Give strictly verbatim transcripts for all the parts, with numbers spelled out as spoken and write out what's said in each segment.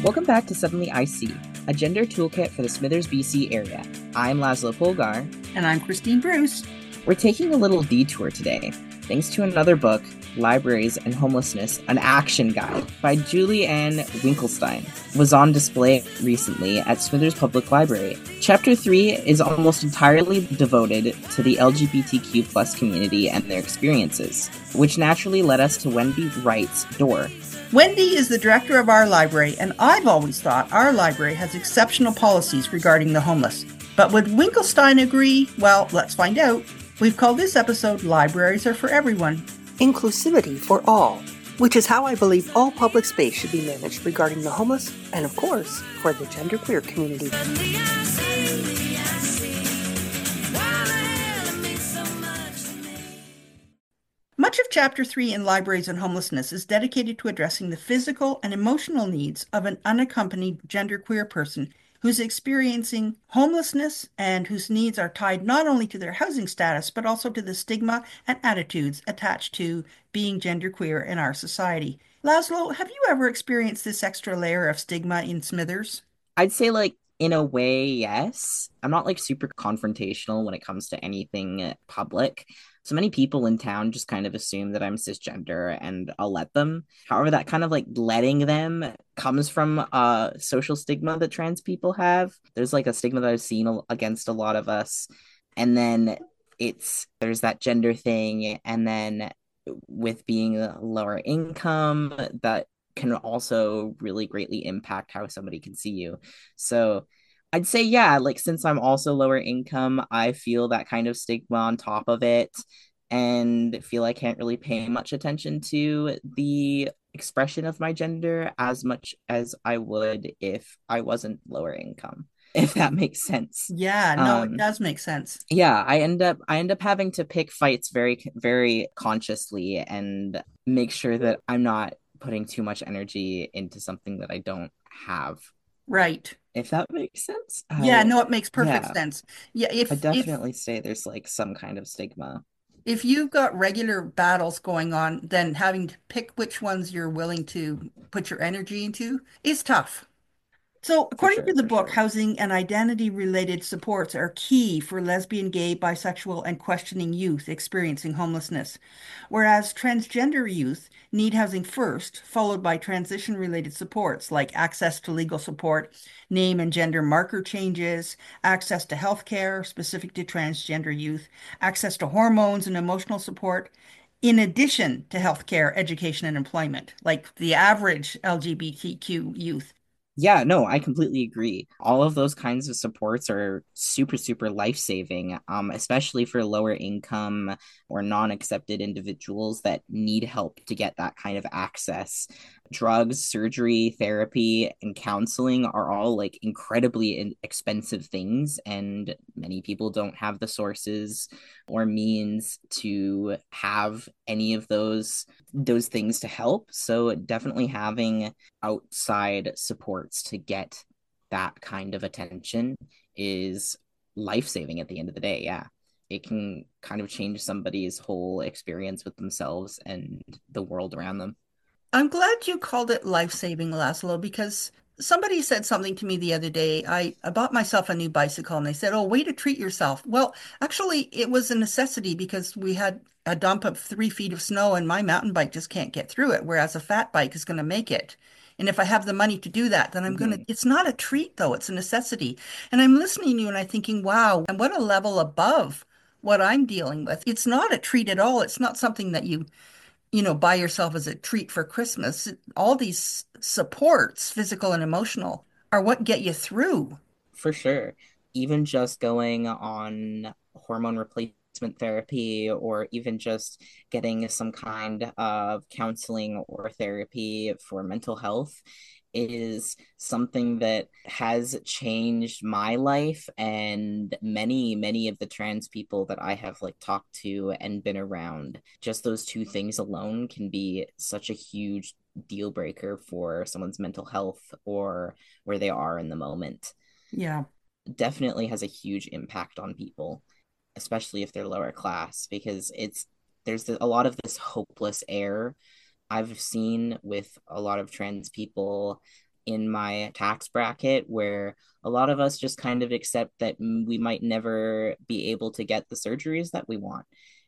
Welcome back to Suddenly I See, a gender toolkit for the Smithers, B C area. I'm Laszlo Polgar. And I'm Christine Bruce. We're taking a little detour today, thanks to another book, Libraries and Homelessness, an Action Guide by Julie Ann Winkelstein, was on display recently at Smithers Public Library. Chapter three is almost entirely devoted to the L G B T Q plus community and their experiences, which naturally led us to Wendy Wright's Door. Wendy is the director of our library, and I've always thought our library has exceptional policies regarding the homeless. But would Winkelstein agree? Well, let's find out. We've called this episode Libraries Are for Everyone. Inclusivity for all, which is how I believe all public space should be managed regarding the homeless and, of course, for the genderqueer community. Much of Chapter three in Libraries and Homelessness is dedicated to addressing the physical and emotional needs of an unaccompanied genderqueer person who's experiencing homelessness and whose needs are tied not only to their housing status, but also to the stigma and attitudes attached to being genderqueer in our society. Laszlo, have you ever experienced this extra layer of stigma in Smithers? I'd say, like, in a way, yes. I'm not, like, super confrontational when it comes to anything public. So many people in town just kind of assume that I'm cisgender and I'll let them. However, that kind of like letting them comes from a social stigma that trans people have. There's like a stigma that I've seen against a lot of us. And then it's there's that gender thing. And then with being lower income, that can also really greatly impact how somebody can see you. So I'd say, yeah, like since I'm also lower income, I feel that kind of stigma on top of it and feel I can't really pay much attention to the expression of my gender as much as I would if I wasn't lower income, if that makes sense. Yeah, no, it Um, does make sense. yeah, I end up I end up having to pick fights very very consciously and make sure that I'm not putting too much energy into something that I don't have, Right. if that makes sense. Yeah, I no, it makes perfect Yeah, sense. Yeah, I if if definitely say there's like some kind of stigma. if you've got regular battles going on, then having to pick which ones you're willing to put your energy into is tough. So, For according to sure, the for book, sure. housing and identity related supports are key for lesbian, gay, bisexual, and questioning youth experiencing homelessness. Whereas transgender youth need housing first, followed by transition related supports like access to legal support, name and gender marker changes, access to health care specific to transgender youth, access to hormones and emotional support. In addition to healthcare, education, and employment, like the average L G B T Q youth. Yeah, no, I completely agree. All of those kinds of supports are super, super life-saving, um, especially for lower income or non-accepted individuals that need help to get that kind of access. Drugs, surgery, therapy, and counseling are all like incredibly in- expensive things, and many people don't have the sources or means to have any of those those things to help. So definitely having outside supports to get that kind of attention is life saving at the end of the day. Yeah. It can kind of change somebody's whole experience with themselves and the world around them. I'm glad you called it life-saving, Laszlo, because somebody said something to me the other day. I, I bought myself a new bicycle and they said, "Oh, way to treat yourself." Well, actually, it was a necessity because we had a dump of three feet of snow and my mountain bike just can't get through it, whereas a fat bike is going to make it. And if I have the money to do that, then I'm going to, Mm-hmm. it's not a treat though, it's a necessity. And I'm listening to you and I'm thinking, wow, and what a level above what I'm dealing with. It's not a treat at all. It's not something that you you know, buy yourself as a treat for Christmas. All these supports, physical and emotional, are what get you through. For sure. Even just going on hormone replacement therapy or even just getting some kind of counseling or therapy for mental health is something that has changed my life and many many of the trans people that I have like talked to and been around. Just those two things alone can be such a huge deal breaker for someone's mental health or where they are in the moment. Yeah. Definitely has a huge impact on people, especially if they're lower class, because it's there's a lot of this hopeless air I've seen with a lot of trans people in my tax bracket where a lot of us just kind of accept that we might never be able to get the surgeries that we want.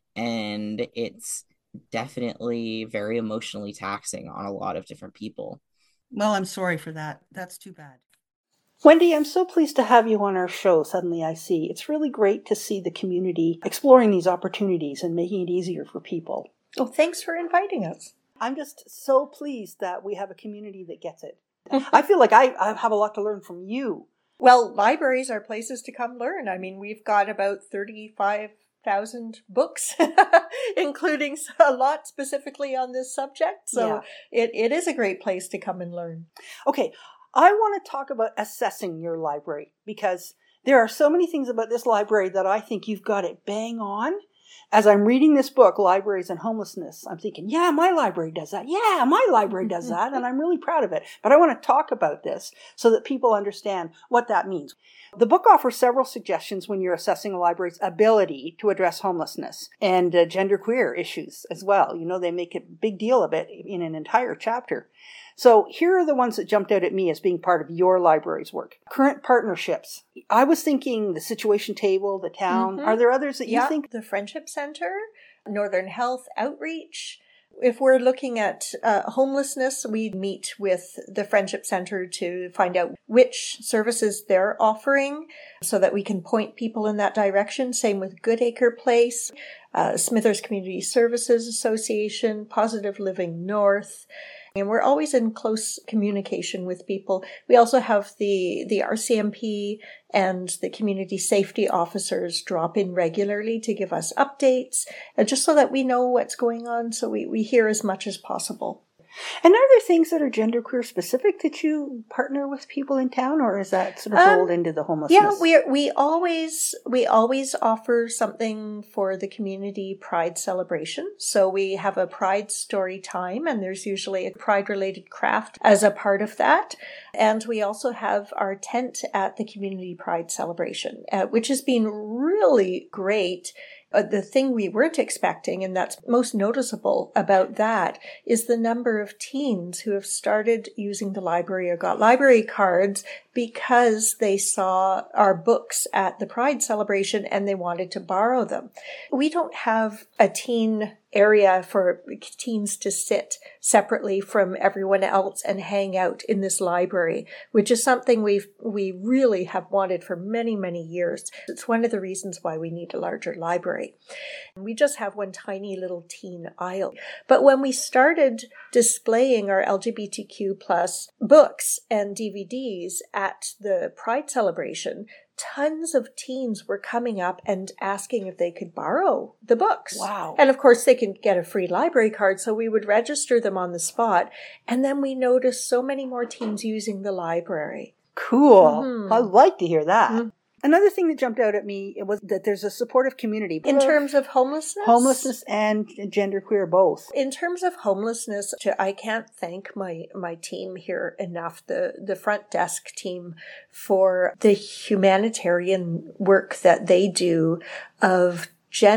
And it's definitely very emotionally taxing on a lot of different people. Well, I'm sorry for that. That's too bad. Wendy, I'm so pleased to have you on our show, Suddenly I See. It's really great to see the community exploring these opportunities and making it easier for people. Oh, thanks for inviting us. I'm just so pleased that we have a community that gets it. I feel like I, I have a lot to learn from you. Well, libraries are places to come learn. I mean, we've got about thirty-five thousand books, including a lot specifically on this subject. So yeah. it, it is a great place to come and learn. Okay, I want to talk about assessing your library because there are so many things about this library that I think you've got it bang on. As I'm reading this book, Libraries and Homelessness, I'm thinking, yeah, my library does that. Yeah, my library does that. And I'm really proud of it. But I want to talk about this so that people understand what that means. The book offers several suggestions when you're assessing a library's ability to address homelessness and uh, genderqueer issues as well. You know, they make a big deal of it in an entire chapter. So here are the ones that jumped out at me as being part of your library's work. Current partnerships. I was thinking the Situation Table, the town. Mm-hmm. Are there others that you yeah, think? The Friendship Center, Northern Health Outreach. If we're looking at uh, homelessness, we meet with the Friendship Center to find out which services they're offering so that we can point people in that direction. Same with Goodacre Place, uh, Smithers Community Services Association, Positive Living North. And we're always in close communication with people. We also have the, the R C M P and the community safety officers drop in regularly to give us updates, uh, just so that we know what's going on, so we, we hear as much as possible. And are there things that are genderqueer specific that you partner with people in town, or is that sort of um, rolled into the homelessness? Yeah, we we always we always offer something for the community Pride celebration. So we have a Pride story time, and there's usually a Pride related craft as a part of that. And we also have our tent at the community Pride celebration, uh, which has been really great. Uh, the thing we weren't expecting, and that's most noticeable about that, is the number of teens who have started using the library or got library cards because they saw our books at the Pride celebration and they wanted to borrow them. We don't have a teen area for teens to sit separately from everyone else and hang out in this library, which is something we've we really have wanted for many, many years. It's one of the reasons why we need a larger library. We just have one tiny little teen aisle. But when we started displaying our L G B T Q plus books and D V Ds at the Pride celebration, tons of teens were coming up and asking if they could borrow the books. Wow. And of course they can get a free library card, so we would register them on the spot. And then we noticed so many more teens using the library. Cool. Mm-hmm. I'd like to hear that. Mm-hmm. Another thing that jumped out at me was that there's a supportive community. In terms of homelessness? Homelessness and genderqueer both. In terms of homelessness, I can't thank my, my team here enough, the, the front desk team, for the humanitarian work that they do of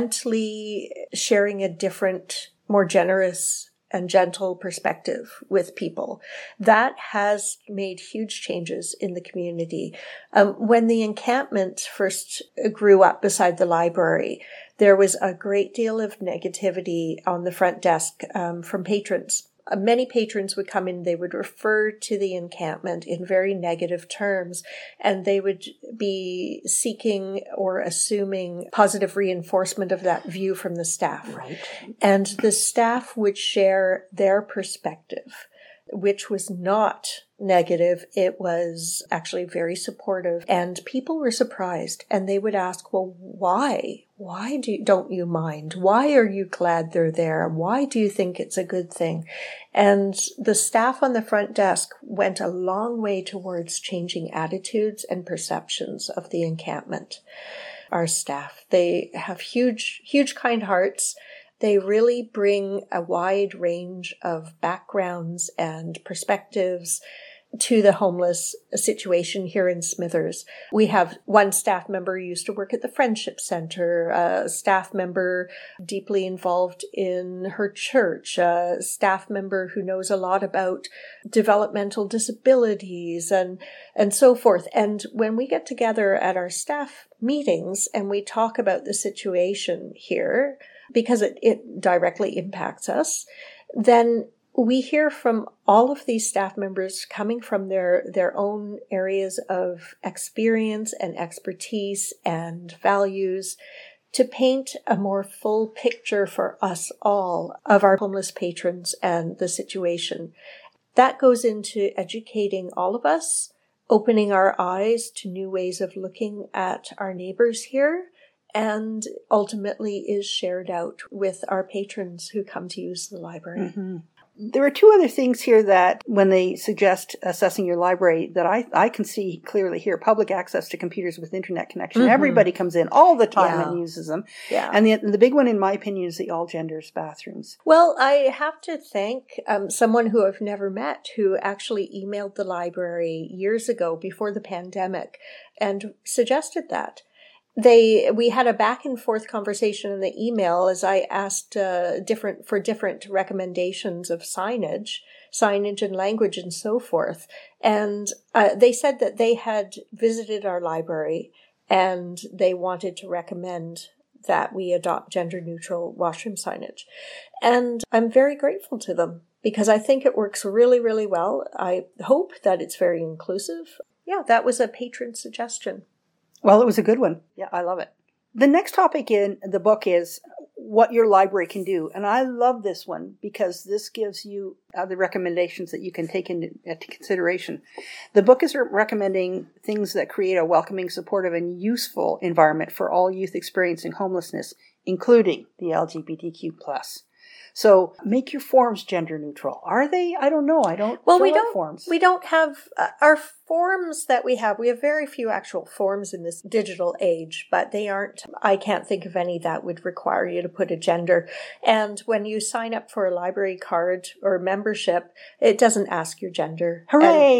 gently sharing a different, more generous and gentle perspective with people. That has made huge changes in the community. Um, when the encampment first grew up beside the library, there was a great deal of negativity on the front desk um, from patrons. Uh, many patrons would come in, they would refer to the encampment in very negative terms, and they would be seeking or assuming positive reinforcement of that view from the staff. Right. And the staff would share their perspective, which was not negative. It was actually very supportive, and people were surprised, and they would ask, well, why? Why do, don't you mind? Why are you glad they're there? Why do you think it's a good thing? And the staff on the front desk went a long way towards changing attitudes and perceptions of the encampment. Our staff, they have huge, huge kind hearts. They really bring a wide range of backgrounds and perspectives to the homeless situation here in Smithers. We have one staff member who used to work at the Friendship Center, a staff member deeply involved in her church, a staff member who knows a lot about developmental disabilities and, and so forth. And when we get together at our staff meetings and we talk about the situation here, because it, it directly impacts us, then we hear from all of these staff members coming from their, their own areas of experience and expertise and values to paint a more full picture for us all of our homeless patrons and the situation. That goes into educating all of us, opening our eyes to new ways of looking at our neighbors here, and ultimately is shared out with our patrons who come to use the library. Mm-hmm. There are two other things here that when they suggest assessing your library that I, I can see clearly here. Public access to computers with internet connection. Mm-hmm. Everybody comes in all the time yeah. and uses them. Yeah. And the, the big one, in my opinion, is the all genders bathrooms. Well, I have to thank um, someone who I've never met who actually emailed the library years ago before the pandemic and suggested that. They, we had a back and forth conversation in the email as I asked uh, different for different recommendations of signage, signage and language and so forth. And uh, they said that they had visited our library and they wanted to recommend that we adopt gender neutral washroom signage. And I'm very grateful to them because I think it works really, really well. I hope that it's very inclusive. Yeah, that was a patron suggestion. Well, it was a good one. Yeah, I love it. The next topic in the book is what your library can do. And I love this one because this gives you other recommendations that you can take into, into consideration. The book is recommending things that create a welcoming, supportive, and useful environment for all youth experiencing homelessness, including the L G B T Q plus. So make your forms gender neutral. Are they? I don't know. I don't. Well, we don't. Forms. We don't have uh, our forms that we have. We have very few actual forms in this digital age, but they aren't. I can't think of any that would require you to put a gender. And when you sign up for a library card or membership, it doesn't ask your gender. Hooray! And,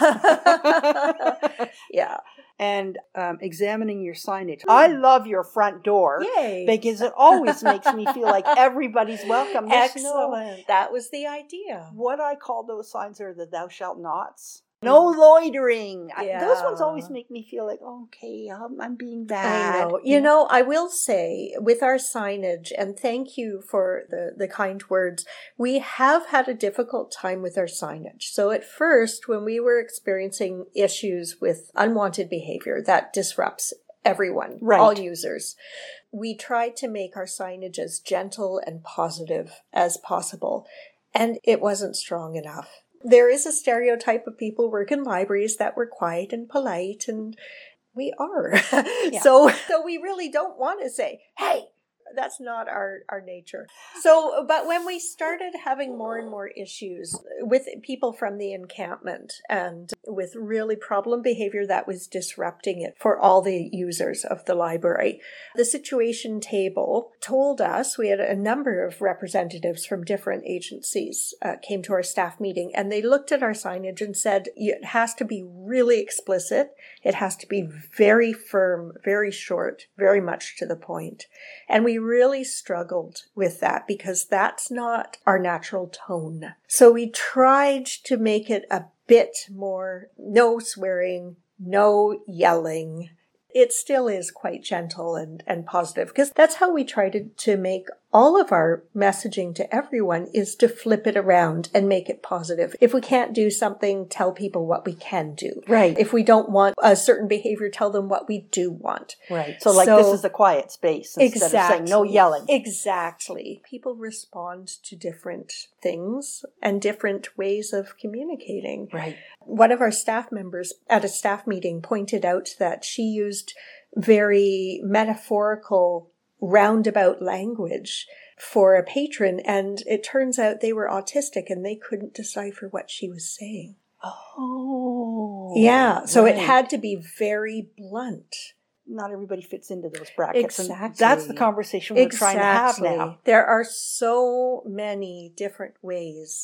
yeah. Yeah. And um, examining your signage. Mm. I love your front door. Yay. Because it always makes me feel like everybody's welcome. There's Excellent. No, that was the idea. What I call those signs are the thou shalt nots. No loitering. Yeah. I, those ones always make me feel like, okay, I'm, I'm being bad. I know. You know, I will say with our signage, and thank you for the, the kind words, we have had a difficult time with our signage. So at first, when we were experiencing issues with unwanted behavior that disrupts everyone, right. all users, we tried to make our signage as gentle and positive as possible. And it wasn't strong enough. There is a stereotype of people work in libraries that were quiet and polite, and we are. Yeah. So, so we really don't want to say, hey, that's not our, our nature. So, but when we started having more and more issues with people from the encampment and with really problem behavior that was disrupting it for all the users of the library, the situation table told us, we had a number of representatives from different agencies uh, came to our staff meeting, and they looked at our signage and said, it has to be really explicit. It has to be very firm, very short, very much to the point. And we really struggled with that because that's not our natural tone. So we tried to make it a bit more no swearing, no yelling. It still is quite gentle and, and positive because that's how we try to, to make all of our messaging to everyone is to flip it around and make it positive. If we can't do something, tell people what we can do. Right. If we don't want a certain behavior, tell them what we do want. Right. So like so, this is the quiet space instead exactly, of saying no yelling. Exactly. People respond to different things and different ways of communicating. Right. One of our staff members at a staff meeting pointed out that she used very metaphorical roundabout language for a patron, and it turns out they were autistic and they couldn't decipher what she was saying. Oh. Yeah, so right. It had to be very blunt. Not everybody fits into those brackets. Exactly. And that's the conversation we're exactly. trying to have now. There are so many different ways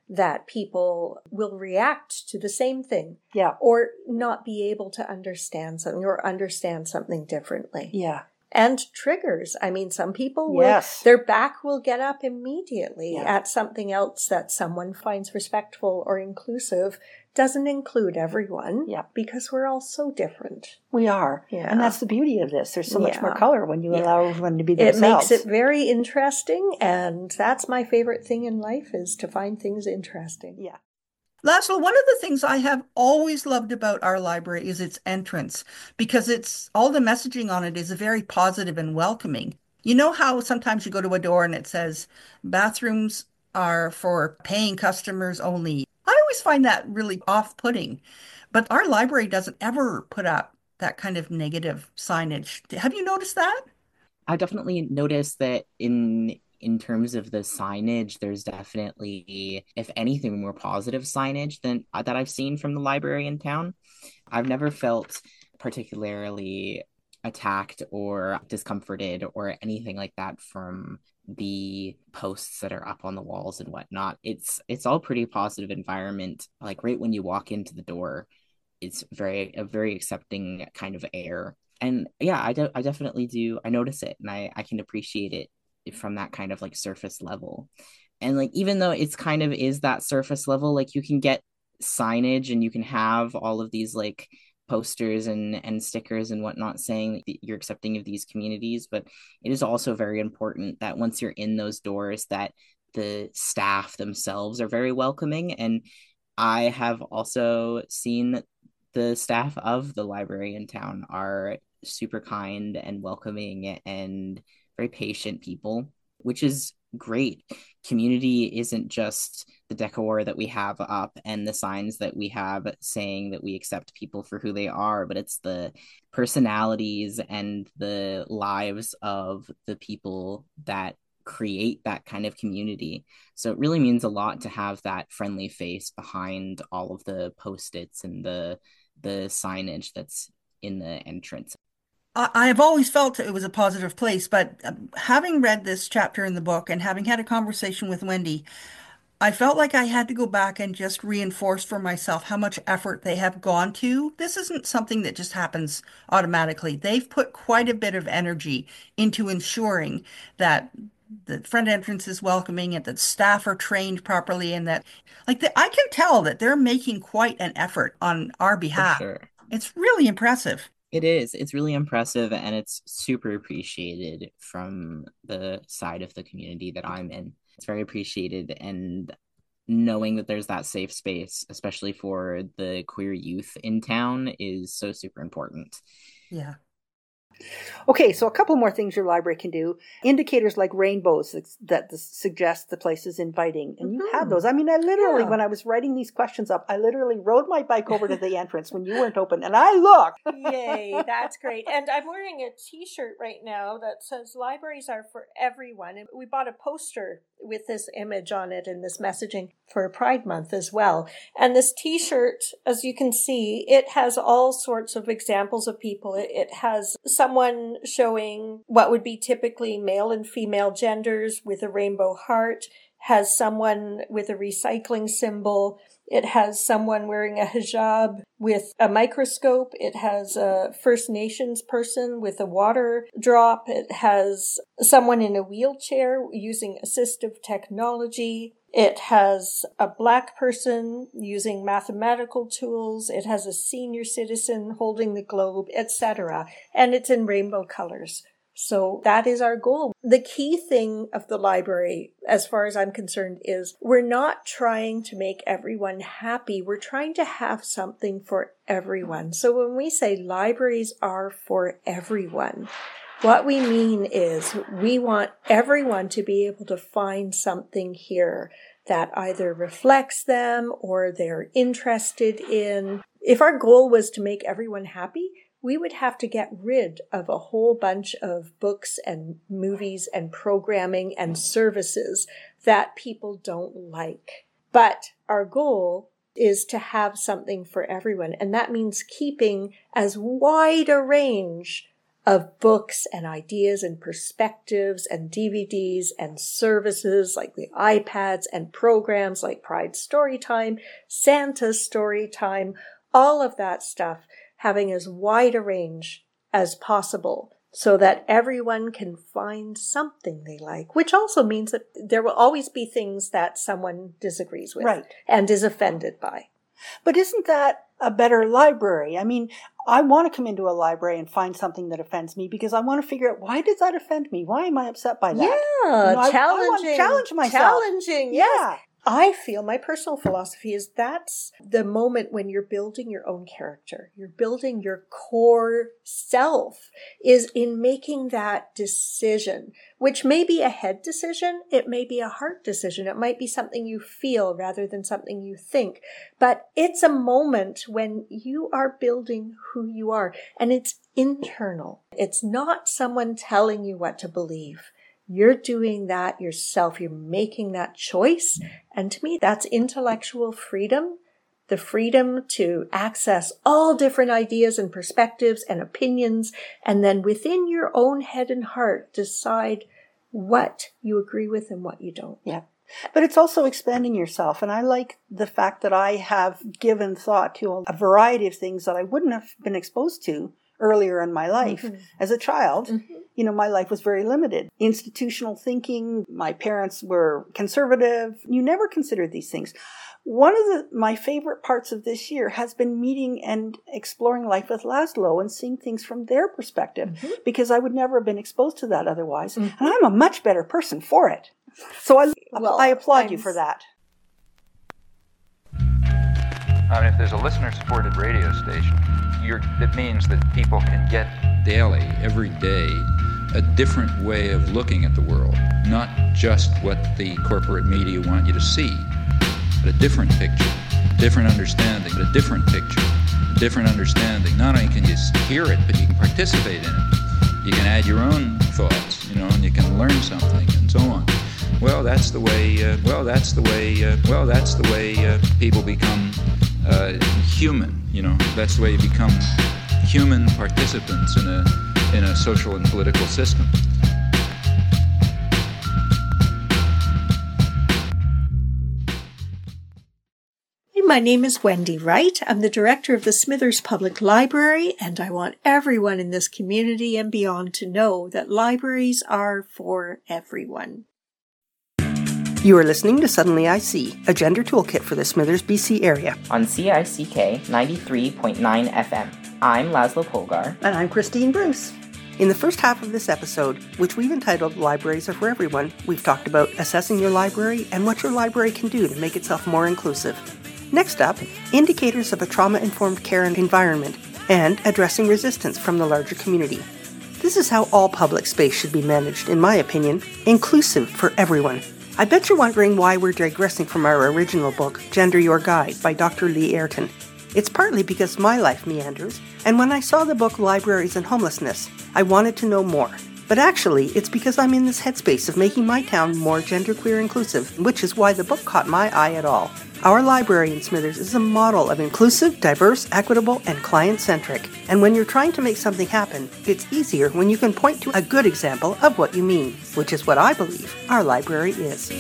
that people will react to the same thing. Yeah. Or not be able to understand something or understand something differently. Yeah. And triggers. I mean, some people will, Yes. their back will get up immediately Yeah. at something else that someone finds respectful or inclusive. Doesn't include everyone. Yeah. Because we're all so different. We are. Yeah. And that's the beauty of this. There's so much Yeah. more color when you Yeah. allow everyone to be It themselves. makes it very interesting, and that's my favorite thing in life, is to find things interesting. Yeah. Laszlo, one of the things I have always loved about our library is its entrance, because it's all the messaging on it is very positive and welcoming. You know how sometimes you go to a door and it says bathrooms are for paying customers only. I always find that really off-putting, but our library doesn't ever put up that kind of negative signage. Have you noticed that? I definitely noticed that in in terms of the signage, there's definitely, if anything, more positive signage than uh, that I've seen from the library in town. I've never felt particularly attacked or discomforted or anything like that from the posts that are up on the walls and whatnot. It's it's all pretty positive environment. Like right when you walk into the door, it's very a very accepting kind of air. And yeah, I, de- I definitely do. I notice it, and I, I can appreciate it from that kind of like surface level. And like, even though it's kind of is that surface level, like you can get signage and you can have all of these like posters and and stickers and whatnot saying that you're accepting of these communities, but it is also very important that once you're in those doors, that the staff themselves are very welcoming. And I have also seen the staff of the library in town are super kind and welcoming and very patient people, which is great. Community isn't just the decor that we have up and the signs that we have saying that we accept people for who they are, but it's the personalities and the lives of the people that create that kind of community. So it really means a lot to have that friendly face behind all of the post-its and the the signage that's in the entrance. I have always felt it was a positive place, but um, having read this chapter in the book and having had a conversation with Wendy, I felt like I had to go back and just reinforce for myself how much effort they have gone to. This isn't something that just happens automatically. They've put quite a bit of energy into ensuring that the front entrance is welcoming and that staff are trained properly, and that, like, the, I can tell that they're making quite an effort on our For behalf. sure. It's really impressive. It is. It's really impressive, and it's super appreciated from the side of the community that I'm in. It's very appreciated, and knowing that there's that safe space, especially for the queer youth in town, is so super important. Yeah. Okay, so a couple more things your library can do. Indicators like rainbows that, that suggest the place is inviting. And you Mm-hmm. have those. I mean, I literally, Yeah. when I was writing these questions up, I literally rode my bike over to the entrance when you weren't open, and I looked. Yay, that's great. And I'm wearing a t-shirt right now that says libraries are for everyone. And we bought a poster with this image on it and this messaging for Pride Month as well. And this t-shirt, as you can see, it has all sorts of examples of people. It, it has someone showing what would be typically male and female genders with a rainbow heart, has someone with a recycling symbol. It has someone wearing a hijab with a microscope. It has a First Nations person with a water drop. It has someone in a wheelchair using assistive technology. It has a Black person using mathematical tools. It has a senior citizen holding the globe, et cetera. And it's in rainbow colors. So that is our goal. The key thing of the library, as far as I'm concerned, is we're not trying to make everyone happy. We're trying to have something for everyone. So when we say libraries are for everyone, what we mean is we want everyone to be able to find something here that either reflects them or they're interested in. If our goal was to make everyone happy, we would have to get rid of a whole bunch of books and movies and programming and services that people don't like. But our goal is to have something for everyone. And that means keeping as wide a range of books and ideas and perspectives and D V Ds and services like the iPads and programs like Pride Storytime, Santa Storytime, all of that stuff, having as wide a range as possible so that everyone can find something they like, which also means that there will always be things that someone disagrees with Right. and is offended by. But isn't that a better library? I mean, I want to come into a library and find something that offends me because I want to figure out, why does that offend me? Why am I upset by that? Yeah, You know, I- I challenging. want to challenge myself. Challenging, yes. Yeah. I feel my personal philosophy is that's the moment when you're building your own character. You're building your core self is in making that decision, which may be a head decision. It may be a heart decision. It might be something you feel rather than something you think. But it's a moment when you are building who you are, and it's internal. It's not someone telling you what to believe. You're doing that yourself. You're making that choice. And to me, that's intellectual freedom, the freedom to access all different ideas and perspectives and opinions, and then within your own head and heart, decide what you agree with and what you don't. Yeah. But it's also expanding yourself. And I like the fact that I have given thought to a variety of things that I wouldn't have been exposed to earlier in my life. Mm-hmm. As a child, mm-hmm. you know, my life was very limited. Institutional thinking, my parents were conservative. You never considered these things. One of the, my favorite parts of this year has been meeting and exploring life with Laszlo and seeing things from their perspective, mm-hmm. because I would never have been exposed to that otherwise. Mm-hmm. And I'm a much better person for it. So I, well, I applaud I'm... you for that. I mean, if there's a listener-supported radio station, you're, it means that people can get daily, every day, a different way of looking at the world. Not just what the corporate media want you to see, but a different picture, different understanding, but a different picture, a different understanding. Not only can you hear it, but you can participate in it. You can add your own thoughts, you know, and you can learn something, and so on. Well, that's the way. Uh, well, that's the way. Uh, well, that's the way uh, people become uh, human. You know, that's the way you become human participants in a in a social and political system. My name is Wendy Wright. I'm the director of the Smithers Public Library, and I want everyone in this community and beyond to know that libraries are for everyone. You are listening to Suddenly I See, a gender toolkit for the Smithers, B C area. On C I C K ninety-three point nine F M. I'm Laszlo Polgar. And I'm Christine Bruce. In the first half of this episode, which we've entitled Libraries Are for Everyone, we've talked about assessing your library and what your library can do to make itself more inclusive. Next up, indicators of a trauma-informed care and environment, and addressing resistance from the larger community. This is how all public space should be managed, in my opinion, inclusive for everyone. I bet you're wondering why we're digressing from our original book, Gender Your Guide, by Doctor Lee Ayrton. It's partly because my life meanders, and when I saw the book Libraries and Homelessness, I wanted to know more. But actually, it's because I'm in this headspace of making my town more genderqueer inclusive, which is why the book caught my eye at all. Our library in Smithers is a model of inclusive, diverse, equitable, and client-centric. And when you're trying to make something happen, it's easier when you can point to a good example of what you mean, which is what I believe our library is.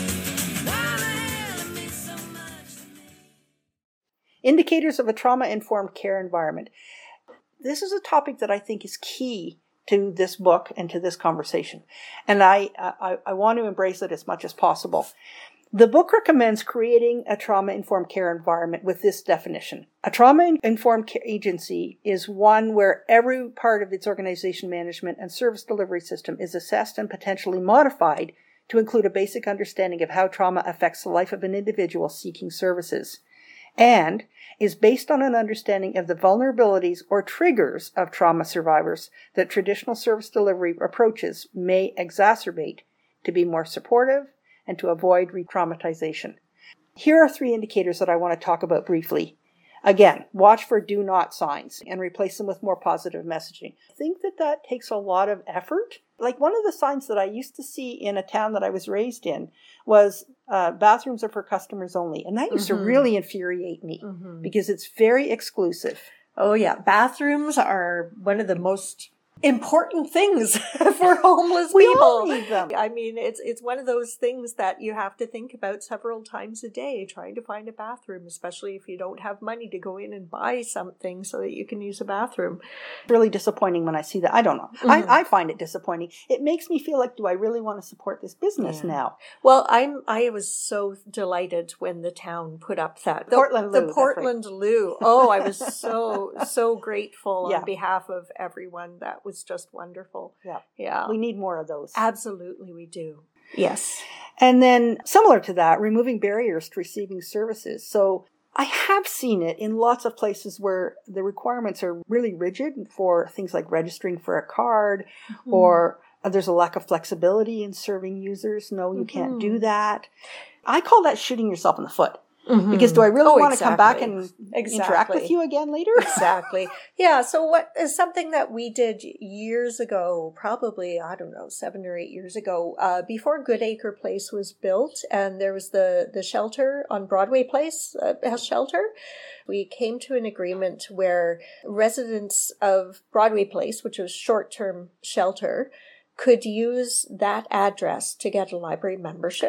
Indicators of a trauma-informed care environment. This is a topic that I think is key to this book and to this conversation. And I, I, I want to embrace it as much as possible. The book recommends creating a trauma-informed care environment with this definition. A trauma-informed care agency is one where every part of its organization management and service delivery system is assessed and potentially modified to include a basic understanding of how trauma affects the life of an individual seeking services, and is based on an understanding of the vulnerabilities or triggers of trauma survivors that traditional service delivery approaches may exacerbate to be more supportive and to avoid re-traumatization. Here are three indicators that I want to talk about briefly. Again, watch for do not signs and replace them with more positive messaging. I think that that takes a lot of effort. Like one of the signs that I used to see in a town that I was raised in was uh, bathrooms are for customers only. And that used mm-hmm. to really infuriate me mm-hmm. because it's very exclusive. Oh yeah, bathrooms are one of the most important things for homeless We people. all need them. I mean, it's it's one of those things that you have to think about several times a day, trying to find a bathroom, especially if you don't have money to go in and buy something so that you can use a bathroom. Really disappointing when I see that. I don't know. Mm-hmm. I, I find it disappointing. It makes me feel like, do I really want to support this business Yeah. now? Well, I'm I was so delighted when the town put up that the Portland the Loo, that's Portland Loo. Oh, I was so so grateful Yeah. on behalf of everyone. That was just wonderful. Yeah. Yeah. We need more of those. Absolutely we do. Yes. And then similar to that, removing barriers to receiving services. So I have seen it in lots of places where the requirements are really rigid for things like registering for a card, Mm-hmm. or there's a lack of flexibility in serving users. No, you Mm-hmm. can't do that. I call that shooting yourself in the foot. Mm-hmm. Because do I really Oh, want to come back exactly. and Exactly. interact with you again later? Exactly. Yeah. So what is something that we did years ago, probably, I don't know, seven or eight years ago, uh, before Goodacre Place was built, and there was the, the shelter on Broadway Place, uh, a shelter. We came to an agreement where residents of Broadway Place, which was short-term shelter, could use that address to get a library membership.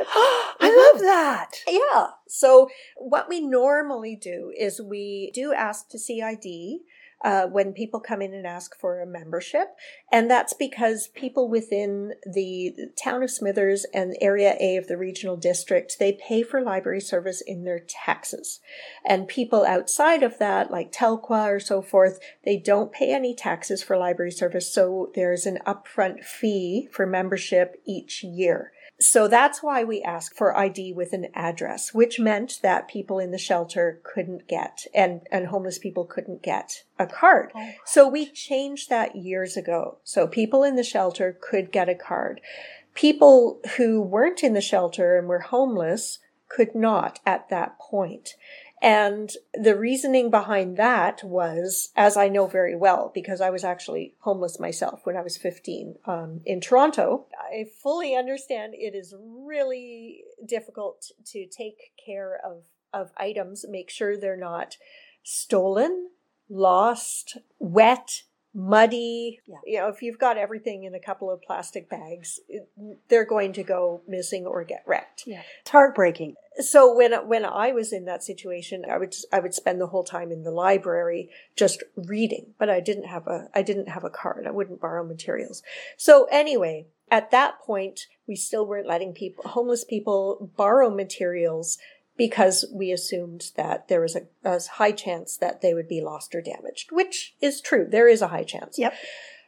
I love that. Yeah. So what we normally do is we do ask to see I D uh, when people come in and ask for a membership. And that's because people within the town of Smithers and Area A of the regional district, they pay for library service in their taxes. And people outside of that, like Telqua or so forth, they don't pay any taxes for library service. So there's an upfront fee for membership each year. So that's why we asked for I D with an address, which meant that people in the shelter couldn't get, and, and homeless people couldn't get a card. Oh. So we changed that years ago. So people in the shelter could get a card. People who weren't in the shelter and were homeless could not at that point. And the reasoning behind that was, as I know very well, because I was actually homeless myself when I was fifteen um, in Toronto, I fully understand it is really difficult to take care of, of items, make sure they're not stolen, lost, wet, muddy. Yeah. You know, if you've got everything in a couple of plastic bags, it, they're going to go missing or get wrecked. Yeah. It's heartbreaking. So when when I was in that situation, I would I would spend the whole time in the library just reading, but I didn't have a I didn't have a card. I wouldn't borrow materials. So anyway, at that point, we still weren't letting people homeless people borrow materials because we assumed that there was a, a high chance that they would be lost or damaged, which is true. There is a high chance. Yep.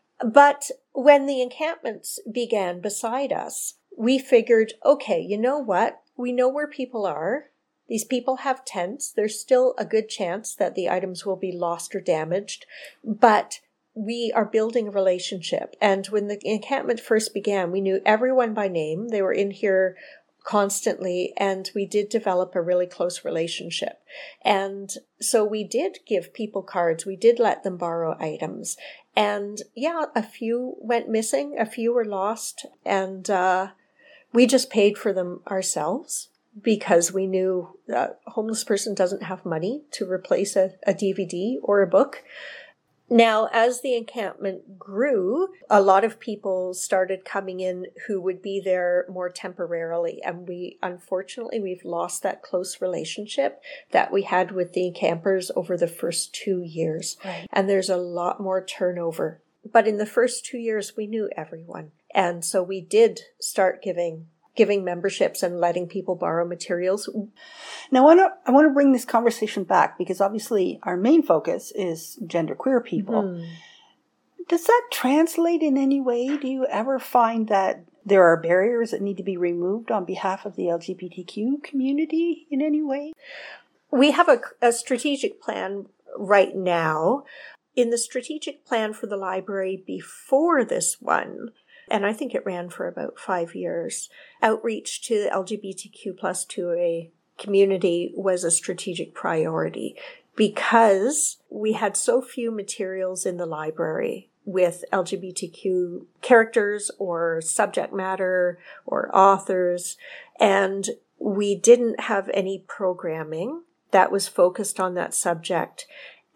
But when the encampments began beside us, we figured, okay, you know what? We know where people are. These people have tents. There's still a good chance that the items will be lost or damaged, but we are building a relationship. And when the encampment first began, we knew everyone by name. They were in here constantly, and we did develop a really close relationship. And so we did give people cards. We did let them borrow items. And yeah, a few went missing, a few were lost, and uh, we just paid for them ourselves because we knew that a homeless person doesn't have money to replace a, a D V D or a book. Now, as the encampment grew, a lot of people started coming in who would be there more temporarily. And we, unfortunately, we've lost that close relationship that we had with the campers over the first two years. Right. And there's a lot more turnover. But in the first two years, we knew everyone. And so we did start giving giving memberships and letting people borrow materials. Now, I want to I want to bring this conversation back because obviously our main focus is genderqueer people. Mm. Does that translate in any way? Do you ever find that there are barriers that need to be removed on behalf of the L G B T Q community in any way? We have a, a strategic plan right now. In the strategic plan for the library before this one, and I think it ran for about five years, outreach to the L G B T Q plus two A community was a strategic priority because we had so few materials in the library with L G B T Q characters or subject matter or authors, and we didn't have any programming that was focused on that subject.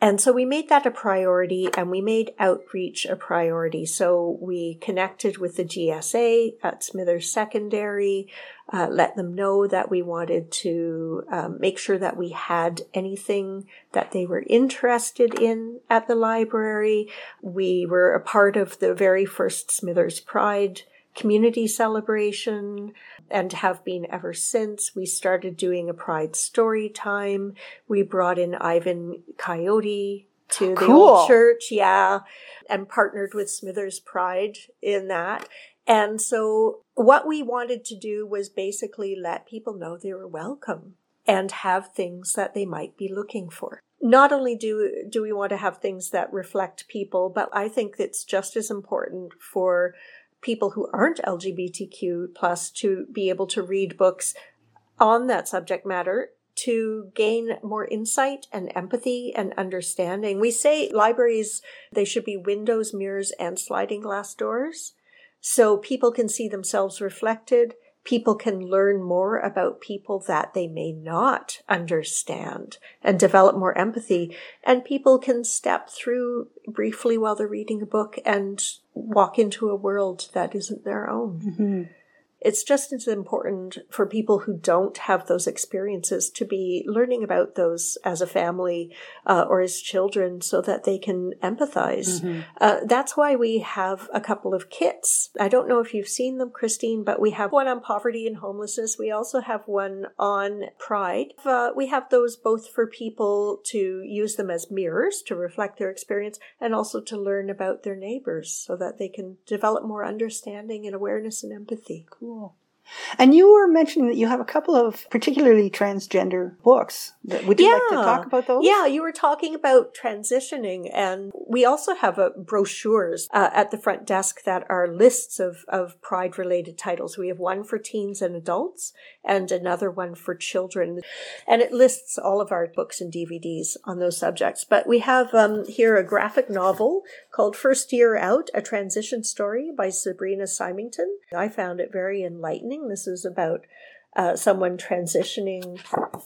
And so we made that a priority, and we made outreach a priority. So we connected with the G S A at Smithers Secondary, uh, let them know that we wanted to um, make sure that we had anything that they were interested in at the library. We were a part of the very first Smithers Pride community celebration and have been ever since. We started doing a Pride story time. We brought in Ivan Coyote to the Cool. old church, yeah, and partnered with Smithers Pride in that. And so what we wanted to do was basically let people know they were welcome and have things that they might be looking for. Not only do do we want to have things that reflect people, but I think it's just as important for people who aren't L G B T Q plus to be able to read books on that subject matter to gain more insight and empathy and understanding. We say libraries, they should be windows, mirrors, and sliding glass doors, so people can see themselves reflected. People can learn more about people that they may not understand and develop more empathy. And people can step through briefly while they're reading a book and walk into a world that isn't their own. Mm-hmm. It's just as important for people who don't have those experiences to be learning about those as a family uh, or as children so that they can empathize. Mm-hmm. Uh, that's why we have a couple of kits. I don't know if you've seen them, Christine, but we have one on poverty and homelessness. We also have one on pride. Uh, we have those both for people to use them as mirrors to reflect their experience and also to learn about their neighbors so that they can develop more understanding and awareness and empathy. Cool. And you were mentioning that you have a couple of particularly transgender books. Would you yeah. like to talk about those? Yeah, you were talking about transitioning, and we also have a brochures uh, at the front desk that are lists of, of Pride-related titles. We have one for teens and adults and another one for children. And it lists all of our books and D V Ds on those subjects. But we have um, here a graphic novel called First Year Out, A Transition Story by Sabrina Symington. I found it very enlightening. This is about uh, someone transitioning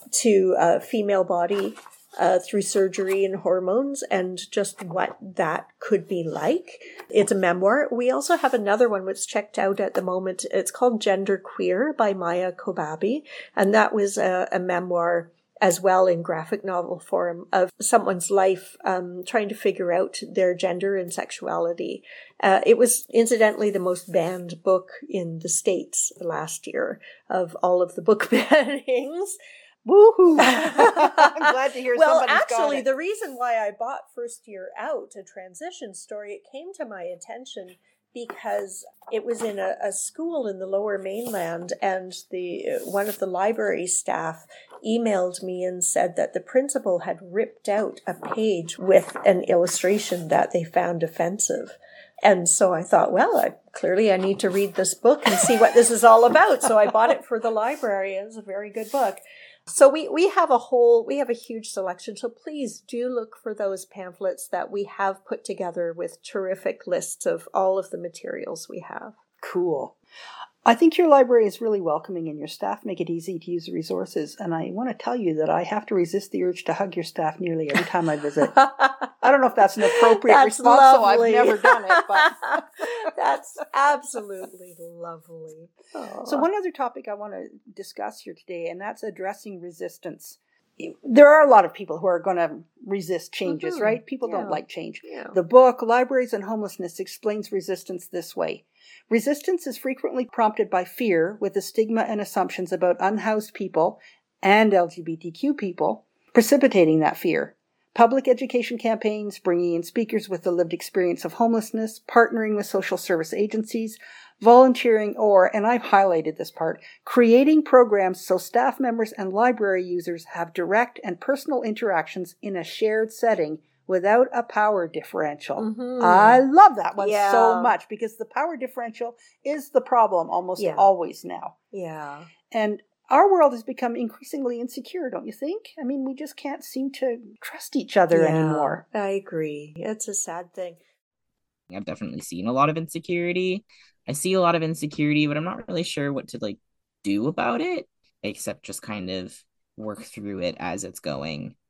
to a female body uh, through surgery and hormones and just what that could be like. It's a memoir. We also have another one which checked out at the moment. It's called Gender Queer by Maya Kobabe. And that was a, a memoir as well in graphic novel form of someone's life um, trying to figure out their gender and sexuality. Uh, it was incidentally the most banned book in the States last year of all of the book bannings. Woohoo! I'm glad to hear well, somebody's got actually, it. the reason why I bought First Year Out, A Transition Story, it came to my attention because it was in a, a school in the Lower Mainland, and the one of the library staff emailed me and said that the principal had ripped out a page with an illustration that they found offensive. And so I thought, well, I, clearly I need to read this book and see what this is all about. So I bought it for the library. It was a very good book. So we, we have a whole, we have a huge selection. So please do look for those pamphlets that we have put together with terrific lists of all of the materials we have. Cool. I think your library is really welcoming and your staff make it easy to use the resources. And I want to tell you that I have to resist the urge to hug your staff nearly every time I visit. I don't know if that's an appropriate that's response, lovely. so I've never done it. But that's absolutely lovely. Aww. So one other topic I want to discuss here today, and that's addressing resistance. There are a lot of people who are going to resist changes, mm-hmm. right? People yeah. don't like change. Yeah. The book, Libraries and Homelessness, explains resistance this way. Resistance is frequently prompted by fear, with the stigma and assumptions about unhoused people and L G B T Q people, precipitating that fear. Public education campaigns, bringing in speakers with the lived experience of homelessness, partnering with social service agencies, volunteering, or, and I've highlighted this part, creating programs so staff members and library users have direct and personal interactions in a shared setting without a power differential. Mm-hmm. I love that one yeah. so much because the power differential is the problem almost yeah. always now. Yeah. And our world has become increasingly insecure, don't you think? I mean, we just can't seem to trust each other yeah, anymore. I agree. It's a sad thing. I've definitely seen a lot of insecurity. I see a lot of insecurity, but I'm not really sure what to like do about it, except just kind of work through it as it's going.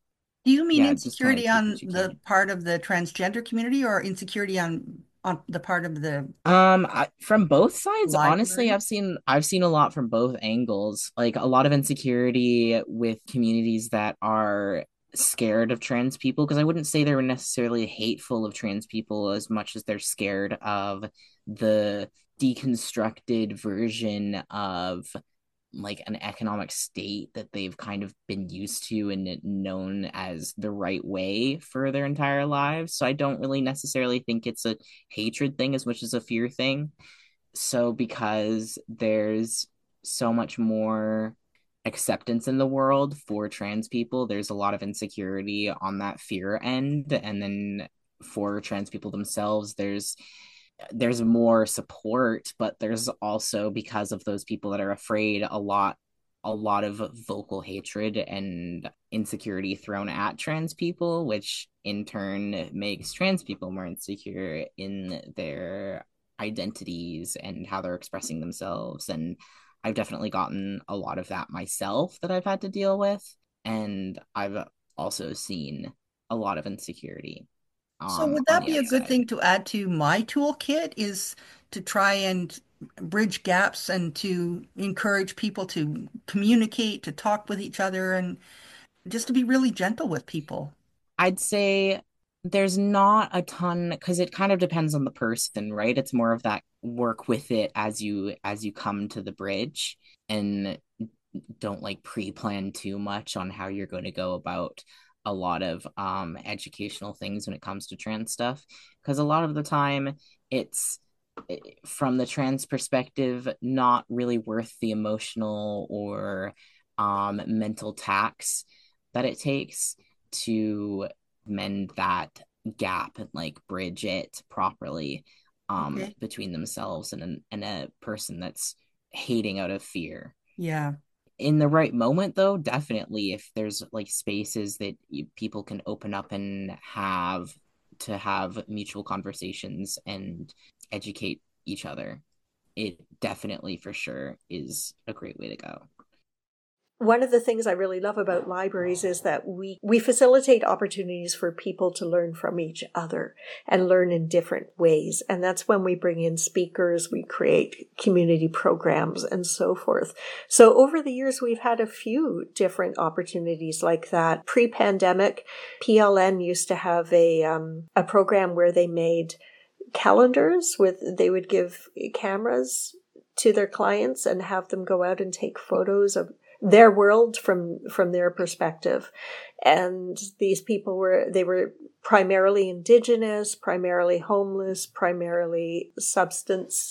Do you mean yeah, just try and insecurity take on what you the can. part of the transgender community or insecurity on on the part of the Um, I, from both sides, honestly, library? I've seen I've seen a lot from both angles. Like a lot of insecurity with communities that are scared of trans people, because I wouldn't say they're necessarily hateful of trans people as much as they're scared of the deconstructed version of like an economic state that they've kind of been used to and known as the right way for their entire lives. So I don't really necessarily think it's a hatred thing as much as a fear thing. So because there's so much more acceptance in the world for trans people, there's a lot of insecurity on that fear end. And then for trans people themselves, there's there's more support, but there's also, because of those people that are afraid, a lot a lot of vocal hatred and insecurity thrown at trans people, which in turn makes trans people more insecure in their identities and how they're expressing themselves. And I've definitely gotten a lot of that myself that I've had to deal with. And I've also seen a lot of insecurity So um would on that the be a other good side. thing to add to my toolkit is to try and bridge gaps and to encourage people to communicate, to talk with each other, and just to be really gentle with people? I'd say there's not a ton, because it kind of depends on the person, right? It's more of that work with it as you as you come to the bridge, and don't like pre-plan too much on how you're going to go about a lot of um educational things when it comes to trans stuff, because a lot of the time it's eh, from the trans perspective not really worth the emotional or um mental tax that it takes to mend that gap and like bridge it properly um Okay. between themselves and an, and a person that's hating out of fear. Yeah. In the right moment, though, definitely, if there's like spaces that you, people can open up and have to have mutual conversations and educate each other, it definitely for sure is a great way to go. One of the things I really love about libraries is that we, we facilitate opportunities for people to learn from each other and learn in different ways. And that's when we bring in speakers, we create community programs and so forth. So over the years, we've had a few different opportunities like that. Pre-pandemic, P L N used to have a, um, a program where they made calendars with, they would give cameras to their clients and have them go out and take photos of their world from from their perspective. And these people were they were primarily indigenous, primarily homeless, primarily substance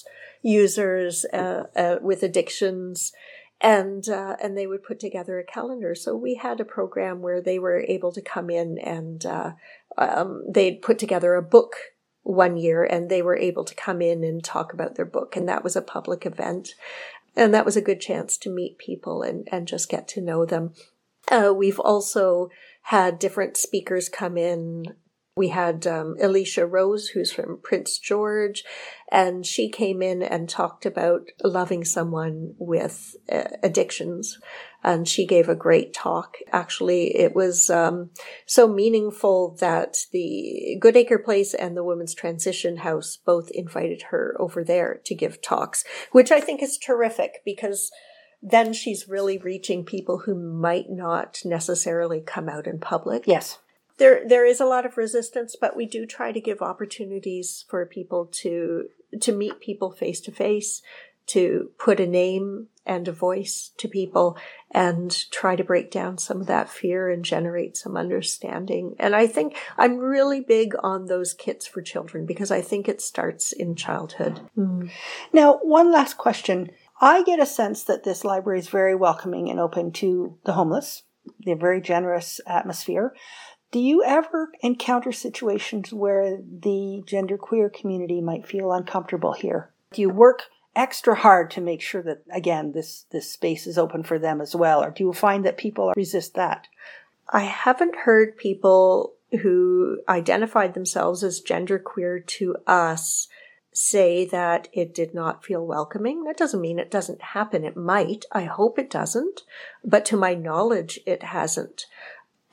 users uh, uh, with addictions, and uh, and they would put together a calendar. So we had a program where they were able to come in and uh, um, they'd put together a book one year, and they were able to come in and talk about their book, and that was a public event. And that was a good chance to meet people and, and just get to know them. Uh, we've also had different speakers come in. We had um, Alicia Rose, who's from Prince George, and she came in and talked about loving someone with uh, addictions. And she gave a great talk. Actually, it was um, so meaningful that the Goodacre Place and the Women's Transition House both invited her over there to give talks, which I think is terrific because then she's really reaching people who might not necessarily come out in public. Yes. There, there is a lot of resistance, but we do try to give opportunities for people to to meet people face to face, to put a name and a voice to people, and try to break down some of that fear and generate some understanding. And I think I'm really big on those kits for children because I think it starts in childhood. Mm. Now, one last question. I get a sense that this library is very welcoming and open to the homeless. They're very generous atmosphere. Do you ever encounter situations where the genderqueer community might feel uncomfortable here? Do you work extra hard to make sure that, again, this, this space is open for them as well? Or do you find that people resist that? I haven't heard people who identified themselves as genderqueer to us say that it did not feel welcoming. That doesn't mean it doesn't happen. It might. I hope it doesn't. But to my knowledge, it hasn't.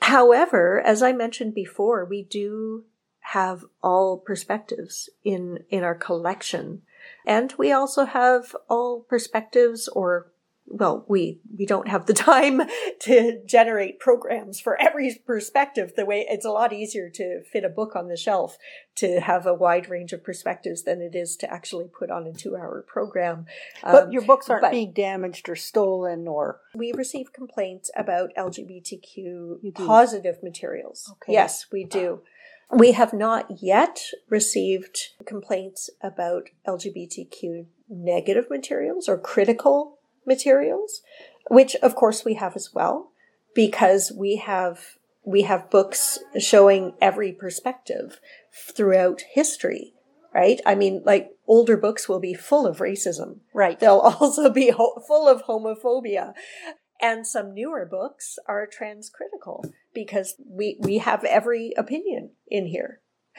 However, as I mentioned before, we do have all perspectives in, in our collection. And we also have all perspectives, or, well, we, we don't have the time to generate programs for every perspective. The way it's a lot easier to fit a book on the shelf to have a wide range of perspectives than it is to actually put on a two hour program. But Um, your books aren't but being damaged or stolen or... we receive complaints about L G B T Q You do? positive materials. Okay. Yes, we do. We have not yet received complaints about L G B T Q negative materials or critical materials, which of course we have as well, because we have we have books showing every perspective throughout history, right? I mean, like older books will be full of racism. Right. They'll also be ho- full of homophobia. And some newer books are transcritical because we, we have every opinion in here.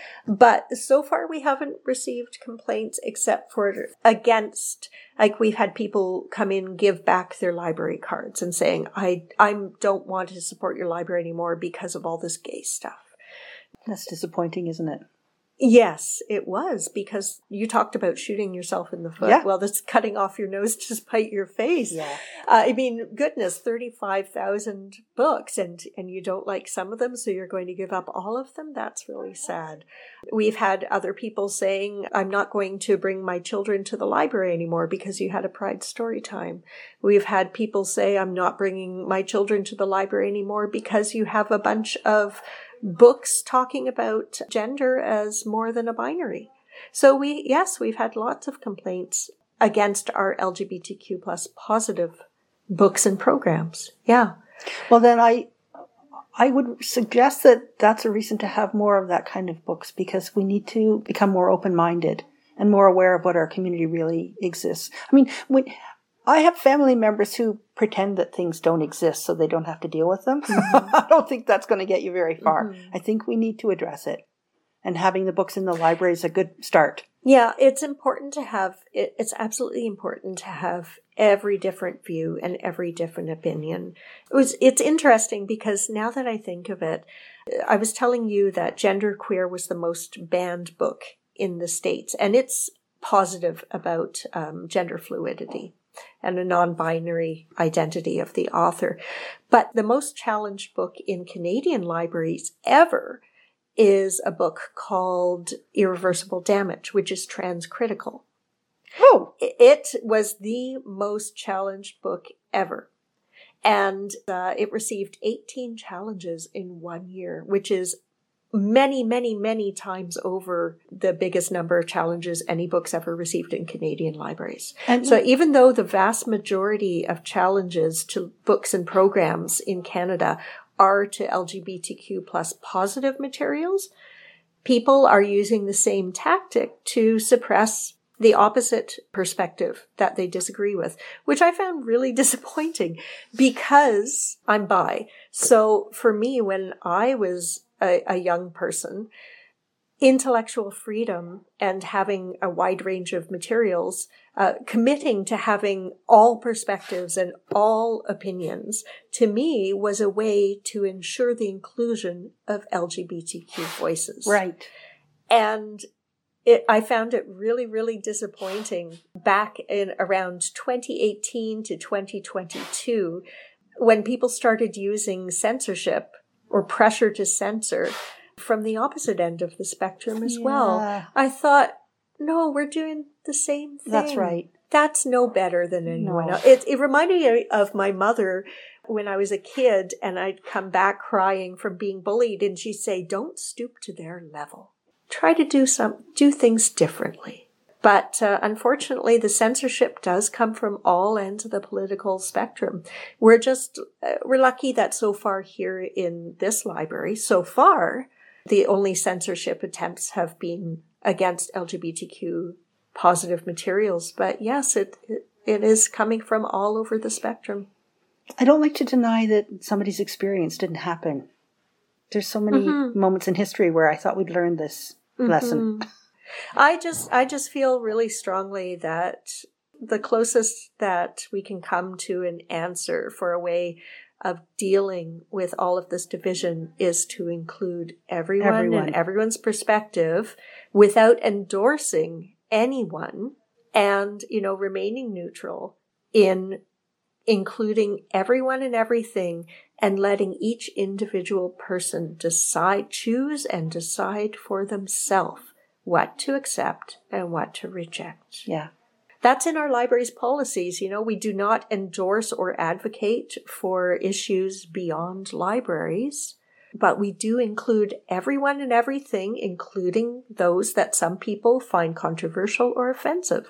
But so far we haven't received complaints except for against, like we've had people come in, give back their library cards and saying, I, I don't want to support your library anymore because of all this gay stuff. That's disappointing, isn't it? Yes, it was, because you talked about shooting yourself in the foot. Yeah. Well, that's cutting off your nose to spite your face. Yeah. Uh, I mean, goodness, thirty-five thousand books, and, and you don't like some of them, so you're going to give up all of them? That's really sad. We've had other people saying, I'm not going to bring my children to the library anymore because you had a Pride story time. We've had people say, I'm not bringing my children to the library anymore because you have a bunch of books talking about gender as more than a binary. So we, yes, we've had lots of complaints against our L G B T Q plus positive books and programs. Yeah. Well, then I, I would suggest that that's a reason to have more of that kind of books, because we need to become more open-minded and more aware of what our community really exists. I mean, when I have family members who pretend that things don't exist so they don't have to deal with them. Mm-hmm. I don't think that's going to get you very far. Mm-hmm. I think we need to address it. And having the books in the library is a good start. Yeah, it's important to have, it, it's absolutely important to have every different view and every different opinion. It was, it's interesting because now that I think of it, I was telling you that Genderqueer was the most banned book in the States, and it's positive about um, gender fluidity and a non-binary identity of the author. But the most challenged book in Canadian libraries ever is a book called Irreversible Damage, which is transcritical. Oh! It was the most challenged book ever. And uh, it received eighteen challenges in one year, which is many, many, many times over the biggest number of challenges any book's ever received in Canadian libraries. And so even though the vast majority of challenges to books and programs in Canada are to L G B T Q plus positive materials, people are using the same tactic to suppress the opposite perspective that they disagree with, which I found really disappointing because I'm bi. So for me, when I was a, a young person, intellectual freedom and having a wide range of materials, uh, committing to having all perspectives and all opinions, to me was a way to ensure the inclusion of L G B T Q voices. Right. And It, I found it really, really disappointing back in around twenty eighteen to twenty twenty-two when people started using censorship or pressure to censor from the opposite end of the spectrum as yeah. well. I thought, no, we're doing the same thing. That's right. That's no better than anyone no. else. It, it reminded me of my mother when I was a kid and I'd come back crying from being bullied and she'd say, don't stoop to their level. Try to do some, do things differently. But uh, unfortunately, the censorship does come from all ends of the political spectrum. We're just, uh, we're lucky that so far here in this library, so far, the only censorship attempts have been against L G B T Q positive materials. But yes, it, it, it is coming from all over the spectrum. I don't like to deny that somebody's experience didn't happen. There's so many mm-hmm. moments in history where I thought we'd learned this mm-hmm. lesson. I just, I just feel really strongly that the closest that we can come to an answer for a way of dealing with all of this division is to include everyone, Everyone. and everyone's perspective without endorsing anyone, and, you know, remaining neutral in including everyone and everything, and letting each individual person decide, choose and decide for themselves what to accept and what to reject. Yeah. That's in our library's policies. You know, we do not endorse or advocate for issues beyond libraries, but we do include everyone and everything, including those that some people find controversial or offensive.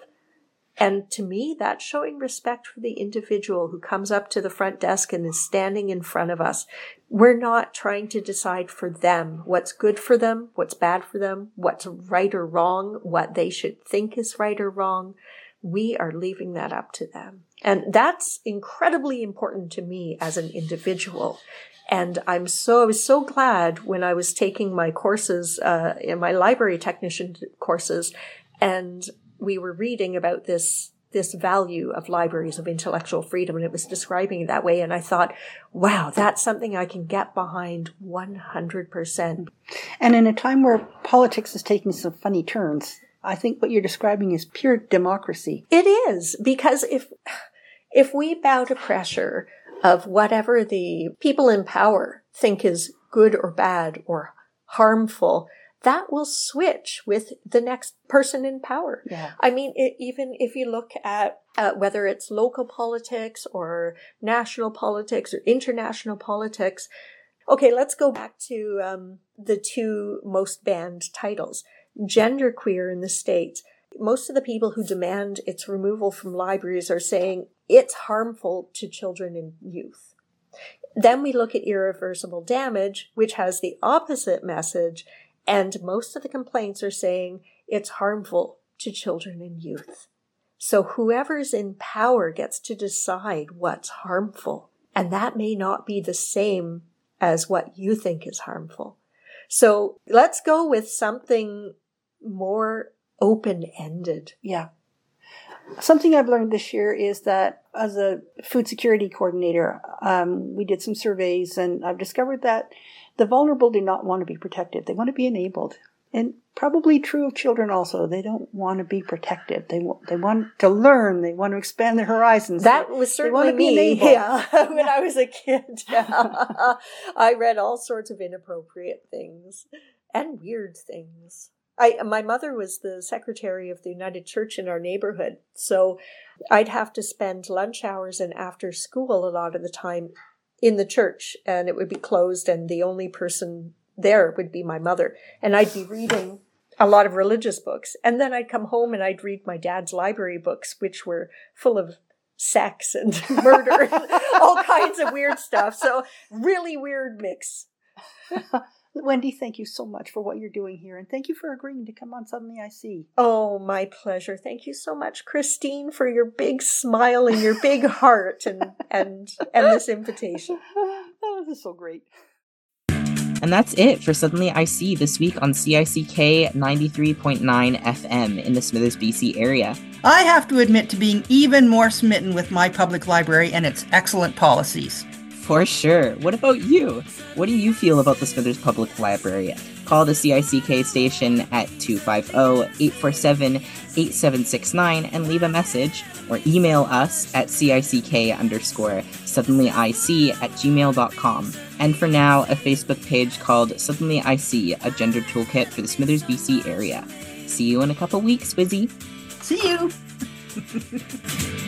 And to me, that's showing respect for the individual who comes up to the front desk and is standing in front of us. We're not trying to decide for them what's good for them, what's bad for them, what's right or wrong, what they should think is right or wrong. We are leaving that up to them. And that's incredibly important to me as an individual. And I'm so, I was so glad when I was taking my courses, uh, in my library technician courses, and we were reading about this, this value of libraries of intellectual freedom, and it was describing it that way. And I thought, wow, that's something I can get behind one hundred percent. And in a time where politics is taking some funny turns, I think what you're describing is pure democracy. It is, because if if we bow to pressure of whatever the people in power think is good or bad or harmful, that will switch with the next person in power. Yeah. I mean, it, even if you look at uh, whether it's local politics or national politics or international politics. Okay, let's go back to um, the two most banned titles. Genderqueer in the States. Most of the people who demand its removal from libraries are saying it's harmful to children and youth. Then we look at irreversible damage, which has the opposite message, and most of the complaints are saying it's harmful to children and youth. So whoever's in power gets to decide what's harmful, and that may not be the same as what you think is harmful. So let's go with something more open-ended. Yeah. Something I've learned this year is that as a food security coordinator, um, we did some surveys, and I've discovered that the vulnerable do not want to be protected. They want to be enabled. And probably true of children also. They don't want to be protected. They want, they want to learn. They want to expand their horizons. That they, was certainly they want to be me. enabled. Yeah, when I was a kid. I read all sorts of inappropriate things and weird things. I, my mother was the secretary of the United Church in our neighborhood, so I'd have to spend lunch hours and after school a lot of the time in the church, and it would be closed, and the only person there would be my mother. And I'd be reading a lot of religious books, and then I'd come home and I'd read my dad's library books, which were full of sex and murder and all kinds of weird stuff. So really weird mix. Wendy, thank you so much for what you're doing here, and thank you for agreeing to come on Suddenly I See. Oh, my pleasure. Thank you so much, Christine, for your big smile and your big heart and and and this invitation. Oh, this is so great. And that's it for Suddenly I See this week on C I C K ninety-three point nine F M in the Smithers, B C area. I have to admit to being even more smitten with my public library and its excellent policies. For sure. What about you? What do you feel about the Smithers Public Library? Call the C I C K station at two five zero, eight four seven, eight seven six nine and leave a message, or email us at cick underscore suddenlyic at gmail dot com. And for now, a Facebook page called Suddenly I See, a gender toolkit for the Smithers, B C area. See you in a couple weeks, Wizzy. See you!